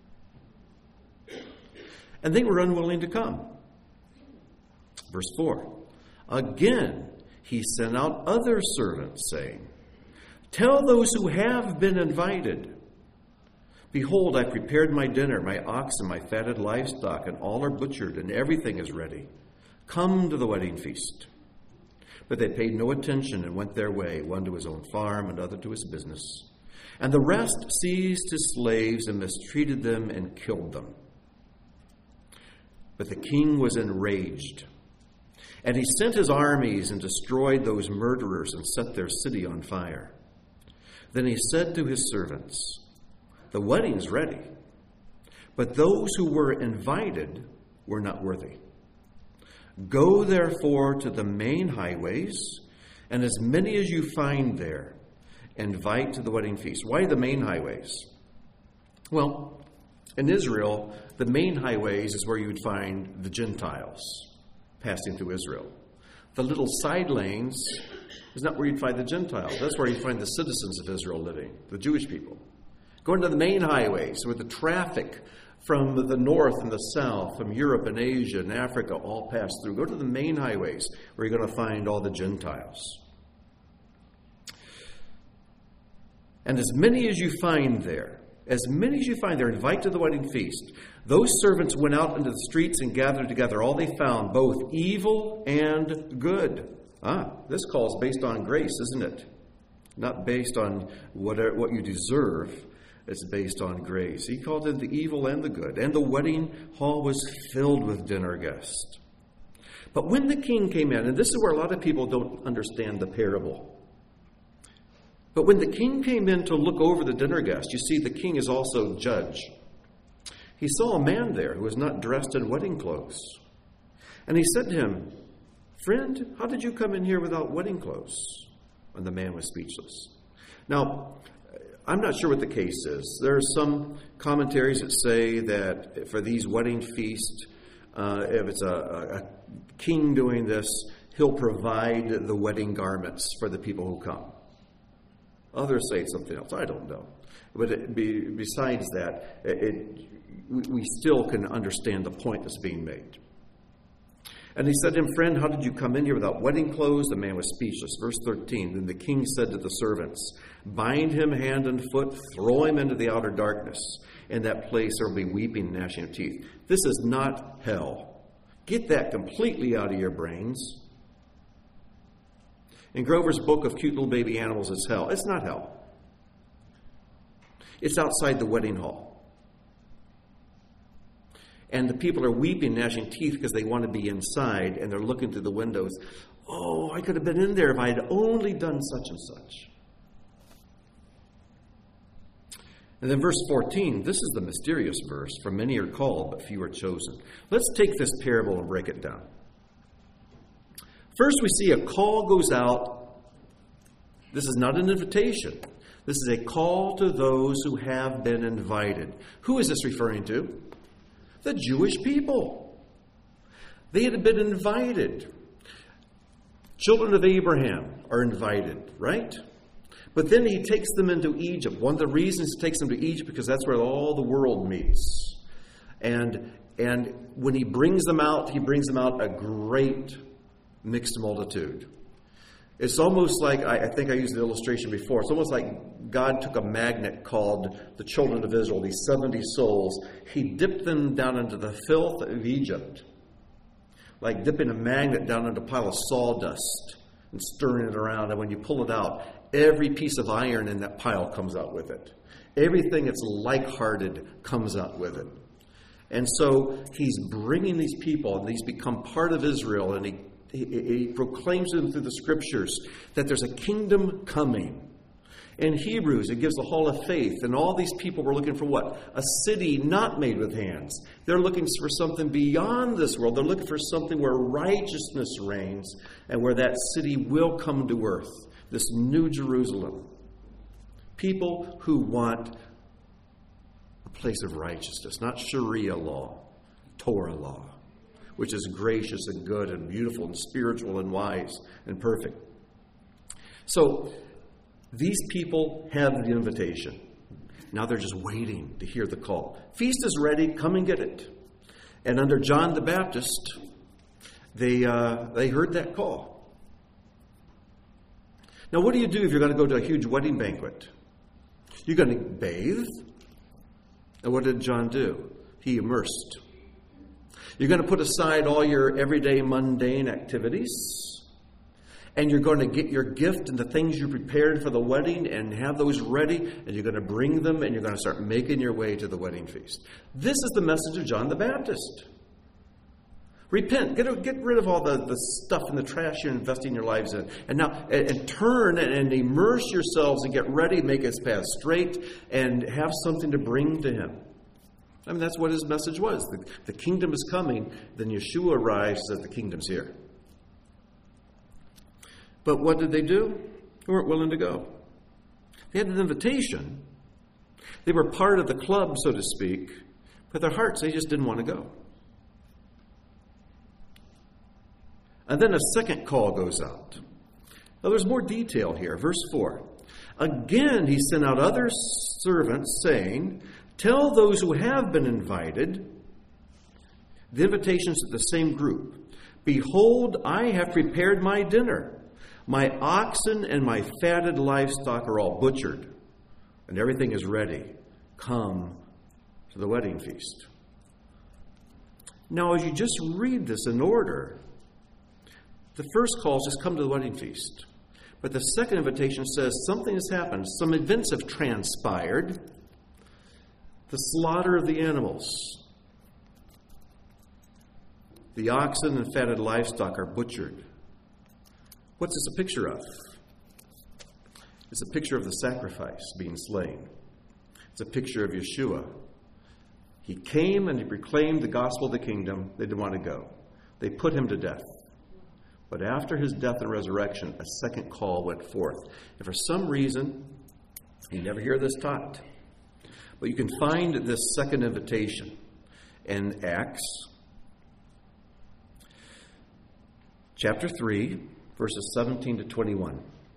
And they were unwilling to come. Verse 4. "Again, he sent out other servants, saying, 'Tell those who have been invited, behold, I prepared my dinner, my oxen, my fatted livestock, and all are butchered, and everything is ready. Come to the wedding feast.' But they paid no attention and went their way, one to his own farm, another to his business. And the rest seized his slaves and mistreated them and killed them. But the king was enraged, and he sent his armies and destroyed those murderers and set their city on fire. Then he said to his servants, 'The wedding's ready, but those who were invited were not worthy. Go therefore to the main highways, and as many as you find there, invite to the wedding feast.'" Why the main highways? Well, in Israel, the main highways is where you would find the Gentiles passing through Israel. The little side lanes is not where you'd find the Gentiles. That's where you find the citizens of Israel living, the Jewish people. Going to the main highways where the traffic from the north and the south, from Europe and Asia and Africa all pass through. Go to the main highways where you're going to find all the Gentiles. "And as many as you find there, invite to the wedding feast." Those servants went out into the streets and gathered together all they found, both evil and good. This call is based on grace, isn't it? Not based on what you deserve. It's based on grace. He called in the evil and the good, and the wedding hall was filled with dinner guests. But when the king came in, and this is where a lot of people don't understand the parable. But when the king came in to look over the dinner guests, you see the king is also judge. He saw a man there who was not dressed in wedding clothes. And he said to him, "Friend, how did you come in here without wedding clothes?" And the man was speechless. Now, I'm not sure what the case is. There are some commentaries that say that for these wedding feasts, if it's a king doing this, he'll provide the wedding garments for the people who come. Others say something else. I don't know. But besides that, we still can understand the point that's being made. And he said to him, "Friend, how did you come in here without wedding clothes?" The man was speechless. Verse 13, "Then the king said to the servants, 'Bind him hand and foot, throw him into the outer darkness. In that place there will be weeping and gnashing of teeth.'" This is not hell. Get that completely out of your brains. In Grover's book of cute little baby animals, it's hell. It's not hell. It's outside the wedding hall. And the people are weeping, gnashing teeth because they want to be inside, and they're looking through the windows. "Oh, I could have been in there if I had only done such and such." And then verse 14, this is the mysterious verse. "For many are called, but few are chosen." Let's take this parable and break it down. First, we see a call goes out. This is not an invitation. This is a call to those who have been invited. Who is this referring to? The Jewish people. They had been invited. Children of Abraham are invited, right? But then he takes them into Egypt. One of the reasons he takes them to Egypt because that's where all the world meets. And when he brings them out a great mixed multitude. It's almost like, I think I used the illustration before, it's almost like God took a magnet called the children of Israel, these 70 souls. He dipped them down into the filth of Egypt, like dipping a magnet down into a pile of sawdust and stirring it around. And when you pull it out, every piece of iron in that pile comes out with it. Everything that's like-hearted comes out with it. And so he's bringing these people, and these become part of Israel, and he proclaims them through the Scriptures that there's a kingdom coming. In Hebrews, it gives the hall of faith, and all these people were looking for what? A city not made with hands. They're looking for something beyond this world. They're looking for something where righteousness reigns and where that city will come to earth, this new Jerusalem. People who want a place of righteousness, not Sharia law, Torah law, which is gracious and good and beautiful and spiritual and wise and perfect. So these people have the invitation. Now they're just waiting to hear the call. Feast is ready. Come and get it. And under John the Baptist, they heard that call. Now, what do you do if you're going to go to a huge wedding banquet? You're going to bathe. And what did John do? He immersed. You're going to put aside all your everyday mundane activities. And you're going to get your gift and the things you prepared for the wedding and have those ready. And you're going to bring them and you're going to start making your way to the wedding feast. This is the message of John the Baptist. Repent. Get rid of all the stuff and the trash you're investing your lives in. And now and turn and immerse yourselves and get ready, make his path straight, and have something to bring to him. I mean, that's what his message was. The kingdom is coming. Then Yeshua arrives and says the kingdom's here. But what did they do? They weren't willing to go. They had an invitation. They were part of the club, so to speak. But their hearts, they just didn't want to go. And then a second call goes out. Now there's more detail here. Verse 4. Again he sent out other servants, saying, tell those who have been invited, the invitations to the same group, behold, I have prepared my dinner. My oxen and my fatted livestock are all butchered, and everything is ready. Come to the wedding feast. Now, as you just read this in order, the first call is just come to the wedding feast. But the second invitation says something has happened. Some events have transpired. The slaughter of the animals. The oxen and fatted livestock are butchered. What's this a picture of? It's a picture of the sacrifice being slain. It's a picture of Yeshua. He came and he proclaimed the gospel of the kingdom. They didn't want to go. They put him to death. But after his death and resurrection, a second call went forth. And for some reason, you never hear this taught. But you can find this second invitation in Acts chapter 3, verses 17 to 21.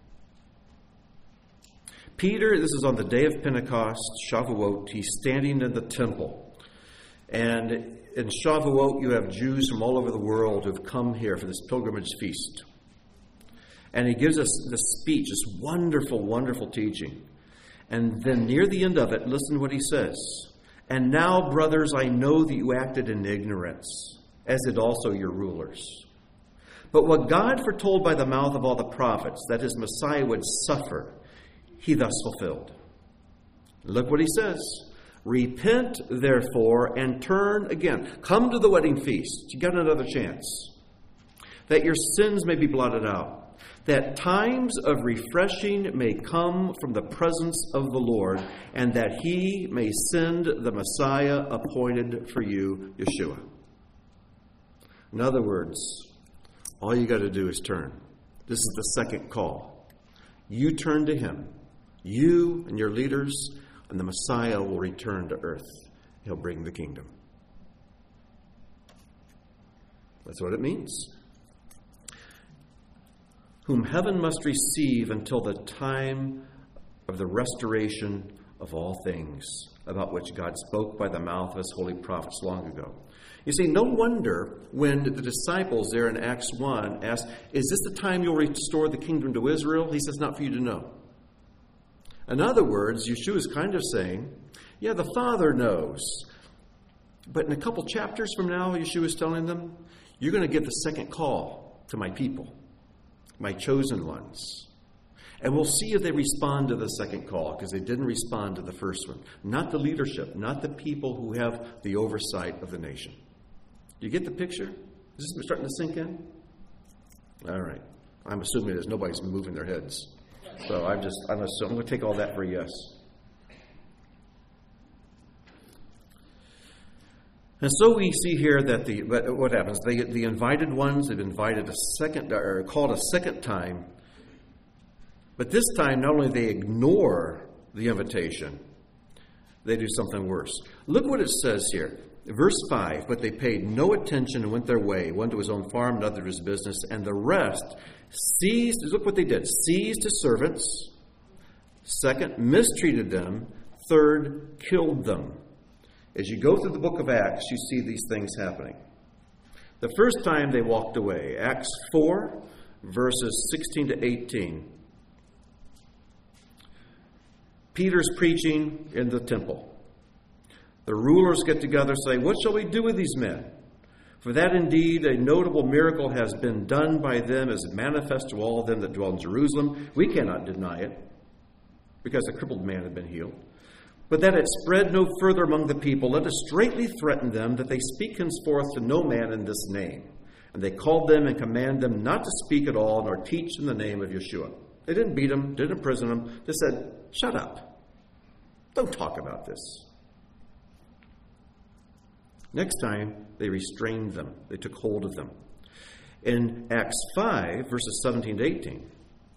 Peter, this is on the day of Pentecost, Shavuot, he's standing in the temple. And in Shavuot, you have Jews from all over the world who have come here for this pilgrimage feast. And he gives us this speech, this wonderful, wonderful teaching. And then near the end of it, listen to what he says. And now, brothers, I know that you acted in ignorance, as did also your rulers. But what God foretold by the mouth of all the prophets, that his Messiah would suffer, he thus fulfilled. Look what he says. Repent, therefore, and turn again. Come to the wedding feast. You got another chance. That your sins may be blotted out. That times of refreshing may come from the presence of the Lord, and that he may send the Messiah appointed for you, Yeshua. In other words, all you got to do is turn. This is the second call. You turn to him. You and your leaders, and the Messiah will return to earth. He'll bring the kingdom. That's what it means. Whom heaven must receive until the time of the restoration of all things, about which God spoke by the mouth of his holy prophets long ago. You see, no wonder when the disciples there in Acts 1 asked, is this the time you'll restore the kingdom to Israel? He says, not for you to know. In other words, Yeshua is kind of saying, yeah, the Father knows. But in a couple chapters from now, Yeshua is telling them, you're going to give the second call to my people, my chosen ones. And we'll see if they respond to the second call, because they didn't respond to the first one. Not the leadership, not the people who have the oversight of the nation. You get the picture? Is this starting to sink in? All right. I'm assuming there's nobody's moving their heads. So I'm going to take all that for a yes. And so we see here that what happens? The invited ones have invited called a second time. But this time, not only they ignore the invitation, they do something worse. Look what it says here. Verse 5, but they paid no attention and went their way, one to his own farm, another to his business, and the rest seized, look what they did, seized his servants. Second, mistreated them. Third, killed them. As you go through the book of Acts, you see these things happening. The first time they walked away, Acts 4, verses 16 to 18. Peter's preaching in the temple. The rulers get together and say, what shall we do with these men? For that indeed a notable miracle has been done by them, as manifest to all of them that dwell in Jerusalem. We cannot deny it, because a crippled man had been healed. But that it spread no further among the people, let us straitly threaten them that they speak henceforth to no man in this name. And they called them and commanded them not to speak at all, nor teach in the name of Yeshua. They didn't beat them, didn't imprison them. They said, shut up. Don't talk about this. Next time, they restrained them. They took hold of them. In Acts 5, verses 17 to 18.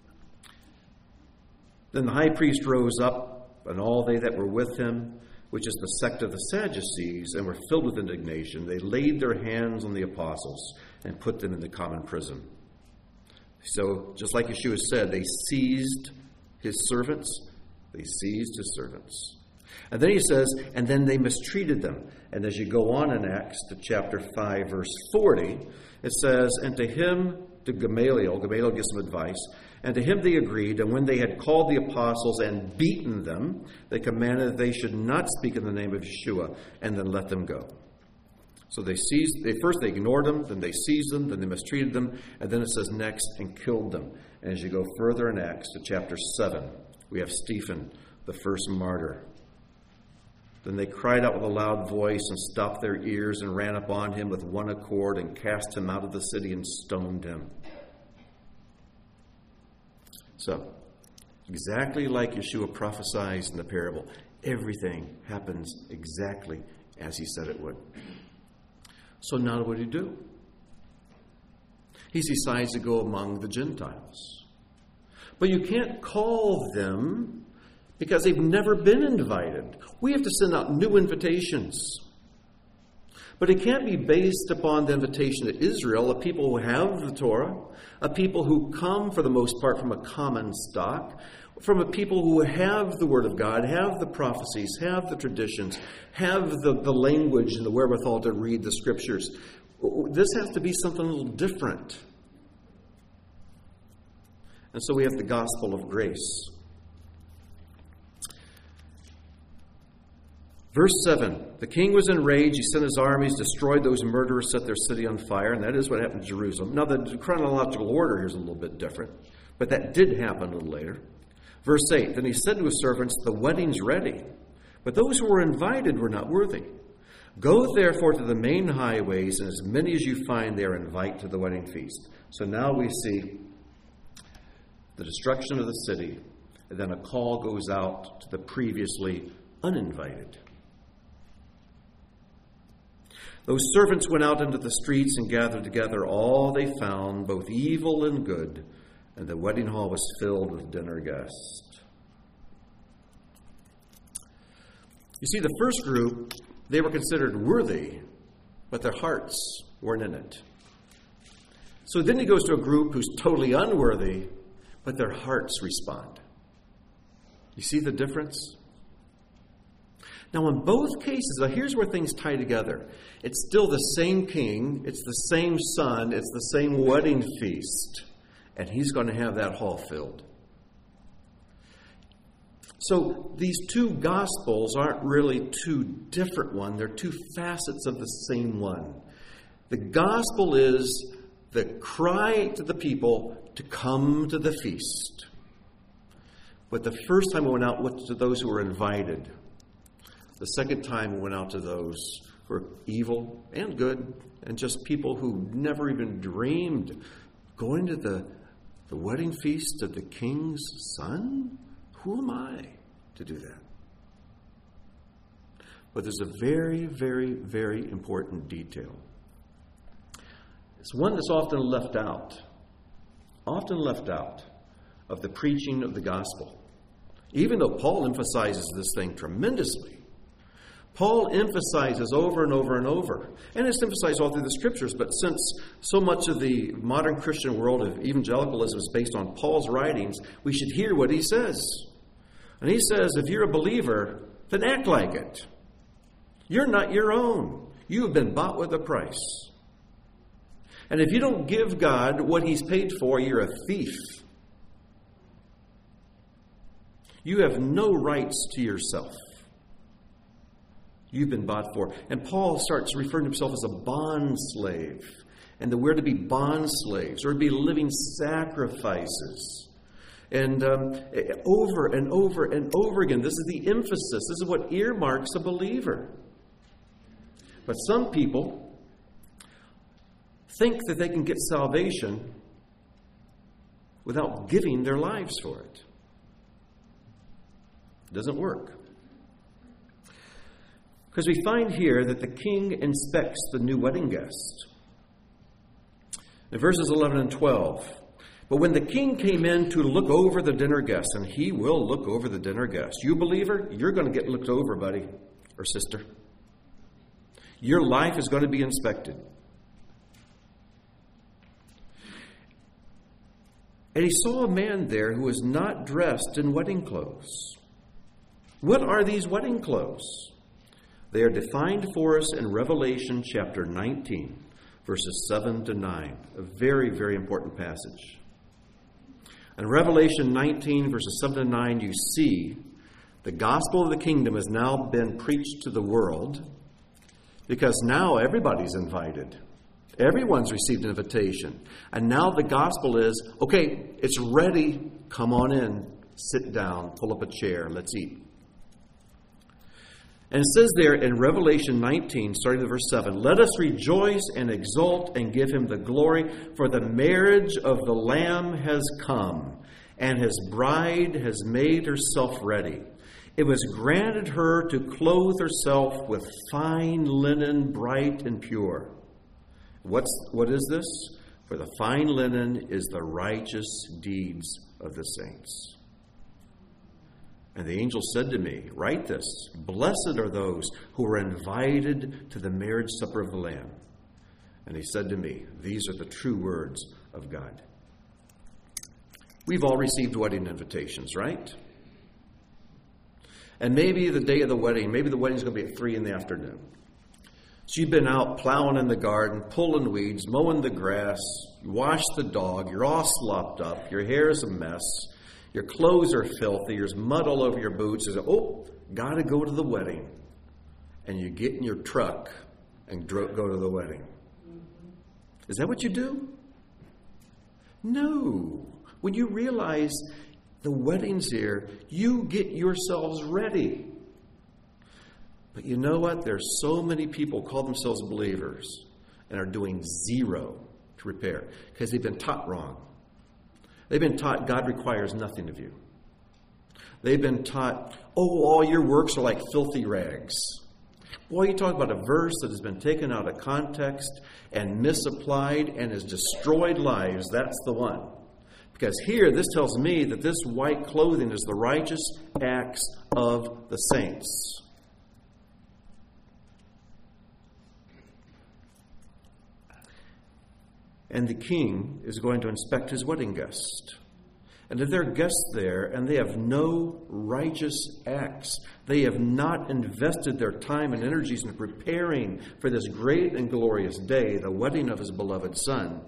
Then the high priest rose up, and all they that were with him, which is the sect of the Sadducees, and were filled with indignation. They laid their hands on the apostles and put them in the common prison. So, just like Yeshua said, they seized his servants. They seized his servants. And then he says, and then they mistreated them. And as you go on in Acts to chapter 5, verse 40, it says, and to Gamaliel gives some advice, and to him they agreed, and when they had called the apostles and beaten them, they commanded that they should not speak in the name of Yeshua, and then let them go. So first they ignored them, then they seized them, then they mistreated them, and then it says next, and killed them. And as you go further in Acts to chapter 7, we have Stephen, the first martyr. Then they cried out with a loud voice and stopped their ears and ran upon him with one accord and cast him out of the city and stoned him. So, exactly like Yeshua prophesied in the parable, everything happens exactly as he said it would. So now what do you do? He decides to go among the Gentiles. But you can't call them because they've never been invited. We have to send out new invitations. But it can't be based upon the invitation to Israel, a people who have the Torah, a people who come, for the most part, from a common stock, from a people who have the Word of God, have the prophecies, have the traditions, have the language and the wherewithal to read the Scriptures. This has to be something a little different. And so we have the gospel of grace. Verse 7, the king was enraged. He sent his armies, destroyed those murderers, set their city on fire. And that is what happened to Jerusalem. Now, the chronological order here is a little bit different. But that did happen a little later. Verse 8, then he said to his servants, the wedding's ready. But those who were invited were not worthy. Go therefore to the main highways, and as many as you find there, invite to the wedding feast. So now we see the destruction of the city. And then a call goes out to the previously uninvited. Those servants went out into the streets and gathered together all they found, both evil and good, and the wedding hall was filled with dinner guests. You see, the first group, they were considered worthy, but their hearts weren't in it. So then he goes to a group who's totally unworthy, but their hearts respond. You see the difference? Now, in both cases, here's where things tie together. It's still the same king, it's the same son, it's the same wedding feast, and he's going to have that hall filled. So these two Gospels aren't really two different ones. They're two facets of the same one. The Gospel is the cry to the people to come to the feast. But the first time it went out to those who were invited. The second time it went out to those who are evil and good and just people who never even dreamed going to the wedding feast of the king's son? Who am I to do that? But there's a very, very, very important detail. It's one that's often left out of the preaching of the gospel. Even though Paul emphasizes this thing tremendously. Paul emphasizes over and over and over. And it's emphasized all through the scriptures, but since so much of the modern Christian world of evangelicalism is based on Paul's writings, we should hear what he says. And he says, if you're a believer, then act like it. You're not your own. You have been bought with a price. And if you don't give God what he's paid for, you're a thief. You have no rights to yourself. You've been bought for. And Paul starts referring to himself as a bond slave. And that we're to be bond slaves, or to be living sacrifices. And over and over and over again, this is the emphasis. This is what earmarks a believer. But some people think that they can get salvation without giving their lives for it. It doesn't work. Because we find here that the king inspects the new wedding guest. In verses 11 and 12, but when the king came in to look over the dinner guests, and he will look over the dinner guests. You believer, you're going to get looked over, buddy or sister. Your life is going to be inspected. And he saw a man there who was not dressed in wedding clothes. What are these wedding clothes? They are defined for us in Revelation chapter 19, verses 7 to 9. A very, very important passage. In Revelation 19, verses 7 to 9, you see the gospel of the kingdom has now been preached to the world because now everybody's invited. Everyone's received an invitation. And now the gospel is, okay, it's ready. Come on in. Sit down. Pull up a chair. Let's eat. And it says there in Revelation 19, starting at verse 7, let us rejoice and exult and give him the glory, for the marriage of the Lamb has come, and his bride has made herself ready. It was granted her to clothe herself with fine linen, bright and pure. What is this? For the fine linen is the righteous deeds of the saints. And the angel said to me, write this, blessed are those who are invited to the marriage supper of the Lamb. And he said to me, these are the true words of God. We've all received wedding invitations, right? And maybe the day of the wedding, maybe the wedding's going to be at 3 p.m. So you've been out plowing in the garden, pulling weeds, mowing the grass, you wash the dog, you're all slopped up, your hair is a mess. Your clothes are filthy. There's mud all over your boots. You say, got to go to the wedding. And you get in your truck and go to the wedding. Is that what you do? No. When you realize the wedding's here, you get yourselves ready. But you know what? There's so many people call themselves believers and are doing zero to prepare because they've been taught wrong. They've been taught God requires nothing of you. They've been taught, all your works are like filthy rags. Boy, you talk about a verse that has been taken out of context and misapplied and has destroyed lives. That's the one. Because here, this tells me that this white clothing is the righteous acts of the saints. And the king is going to inspect his wedding guest. And if there are guests there and they have no righteous acts, they have not invested their time and energies in preparing for this great and glorious day, the wedding of his beloved son,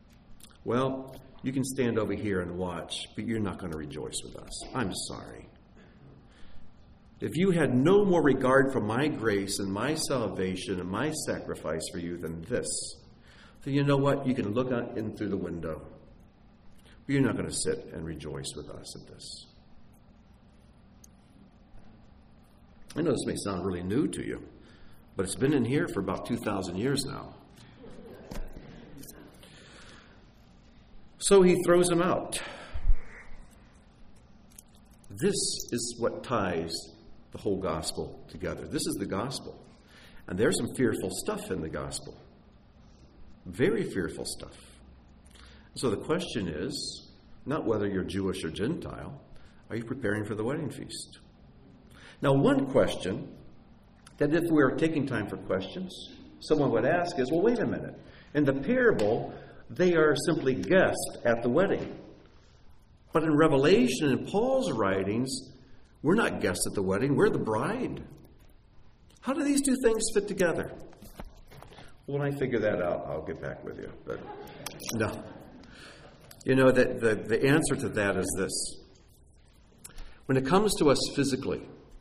well, you can stand over here and watch, but you're not going to rejoice with us. I'm sorry. if you had no more regard for my grace and my salvation and my sacrifice for you than this, then you know what? You can look out in through the window. But you're not going to sit and rejoice with us at this. I know this may sound really new to you, but it's been in here for about 2,000 years now. So he throws him out. This is what ties the whole gospel together. This is the gospel. And there's some fearful stuff in the gospel. Very fearful stuff. So the question is, not whether you're Jewish or Gentile, are you preparing for the wedding feast? Now, one question that if we were taking time for questions, someone would ask is, well, wait a minute. In the parable, they are simply guests at the wedding. But in Revelation and Paul's writings, we're not guests at the wedding, we're the bride. How do these two things fit together? When I figure that out, I'll get back with you. But no. You know, the answer to that is this. When it comes to us physically,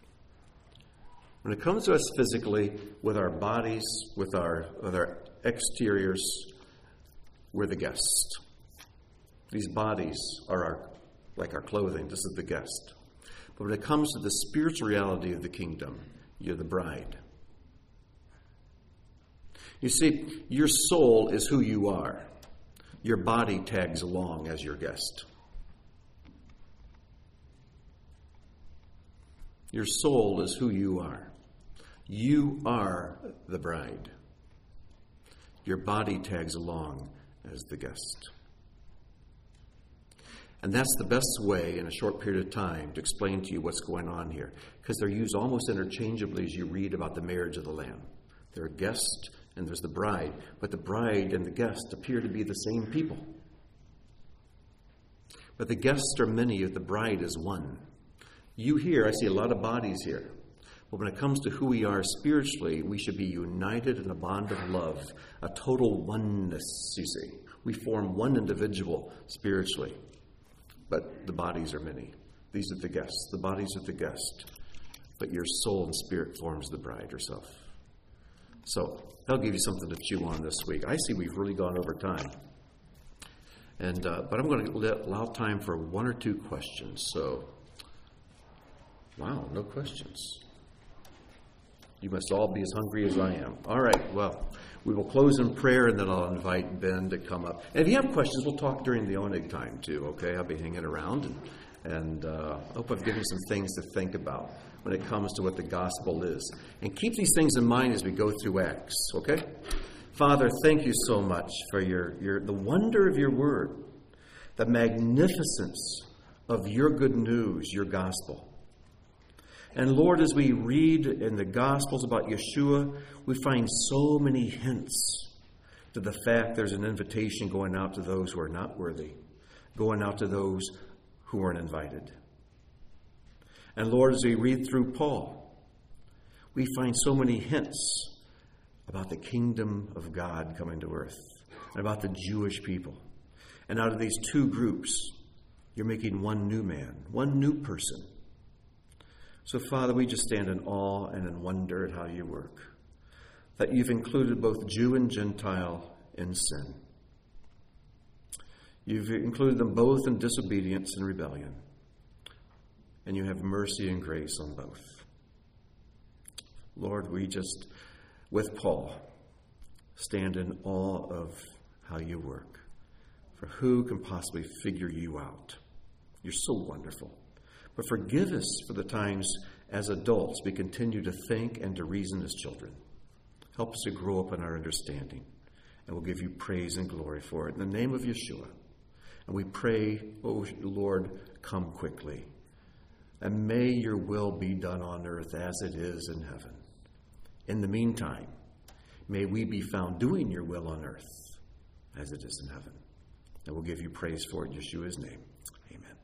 with our bodies, with our exteriors, we're the guest. These bodies are like our clothing. This is the guest. But when it comes to the spiritual reality of the kingdom, you're the bride. You see, your soul is who you are. Your body tags along as your guest. Your soul is who you are. You are the bride. Your body tags along as the guest. And that's the best way in a short period of time to explain to you what's going on here. Because they're used almost interchangeably as you read about the marriage of the Lamb. There are guests and there's the bride. But the bride and the guest appear to be the same people. But the guests are many, the bride is one. You here, I see a lot of bodies here. But when it comes to who we are spiritually, we should be united in a bond of love, a total oneness, you see. We form one individual spiritually. But the bodies are many. These are the guests. The bodies are the guest. But your soul and spirit forms the bride herself. So that'll give you something to chew on this week. I see we've really gone over time. And but I'm going to allow time for one or two questions. So, wow, no questions. You must all be as hungry as I am. All right, well, we will close in prayer, and then I'll invite Ben to come up. And if you have questions, we'll talk during the Oneg time, too, okay? I'll be hanging around, and I hope I've given you some things to think about when it comes to what the gospel is. And keep these things in mind as we go through Acts, okay? Father, thank you so much for the wonder of your word, the magnificence of your good news, your gospel. And Lord, as we read in the Gospels about Yeshua, we find so many hints to the fact there's an invitation going out to those who are not worthy, going out to those who aren't invited. And Lord, as we read through Paul, we find so many hints about the kingdom of God coming to earth, and about the Jewish people. And out of these two groups, you're making one new man, one new person. So, Father, we just stand in awe and in wonder at how you work, that you've included both Jew and Gentile in sin. You've included them both in disobedience and rebellion, and you have mercy and grace on both. Lord, we just, with Paul, stand in awe of how you work. For who can possibly figure you out? You're so wonderful. But forgive us for the times as adults we continue to think and to reason as children. Help us to grow up in our understanding. And we'll give you praise and glory for it. In the name of Yeshua. And we pray, oh Lord, come quickly. And may your will be done on earth as it is in heaven. In the meantime, may we be found doing your will on earth as it is in heaven. And we'll give you praise for it in Yeshua's name. Amen.